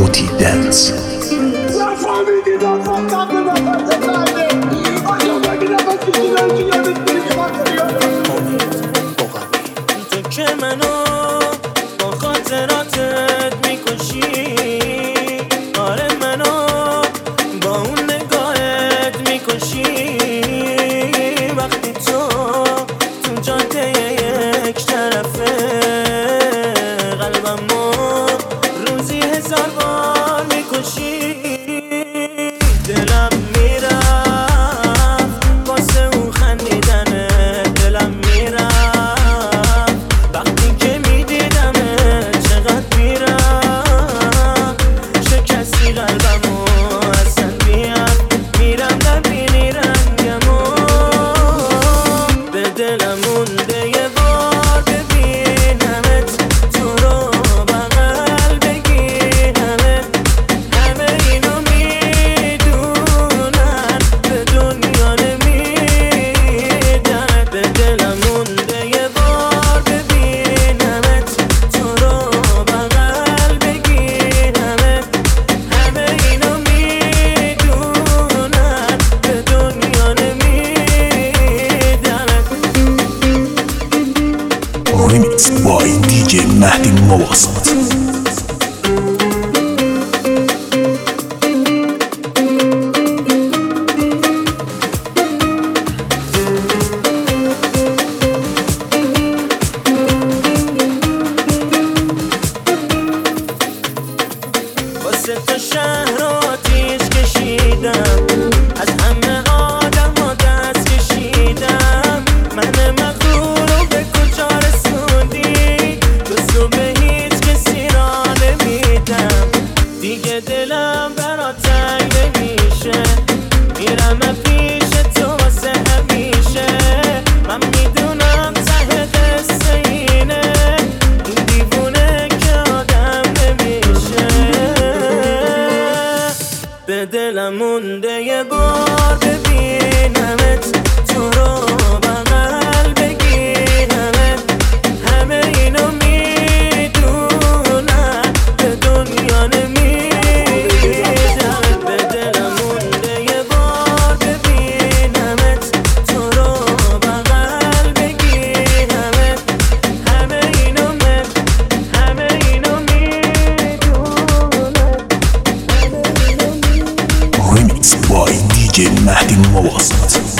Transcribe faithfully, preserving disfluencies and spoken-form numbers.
موتی دنس. تو که منو با خاطراتت میکشی، آره منو با اون نگاهت میکشی. وقتی تو تو جاده یک طرفه قلبمو روزی هزار بار میکشی. دلم میرفت واسه اون خندیدنه، دلم میرفت وقتی که میدیدمه، چقدر میرفت شکستی قلبمو اصلا میاد میرم نبینی رنگمو. به دلم مونده یه بار ببینمت، تو رو بغل بگیرمت. همه اینو میدونن به دنیا نمیدنت. به دلم مونده یه بار ببینمت، تو رو بغل بگیرمت. همه اینو میدونن به دنیا نمیدنت. ریمیکس بای دی جی مهدی مواصلات. واسه تو شهر رو آتیش کشیدم، از همه آدم ها دست کشیدم. من مغرور رو به کجا رسوندی، دوستو به هیچ کسی را نمیدم. دیگه دلم برات تنگ نمیشه، میرم پیش تو واسه همیشه. من میدونم ته قصه اینه، این دیوونه که آدم نمیشه. به دلم مونده یه بار ببینمت، تو رو بغل بگیرمت. همه اینو میدونن به دنیا نمیدنت. به دلم مونده یه بار ببینمت، تو رو بغل بگیرمت. همه اینو من همه اینو میدونن. ریمیکس بای دی جی مهدی مواصلات.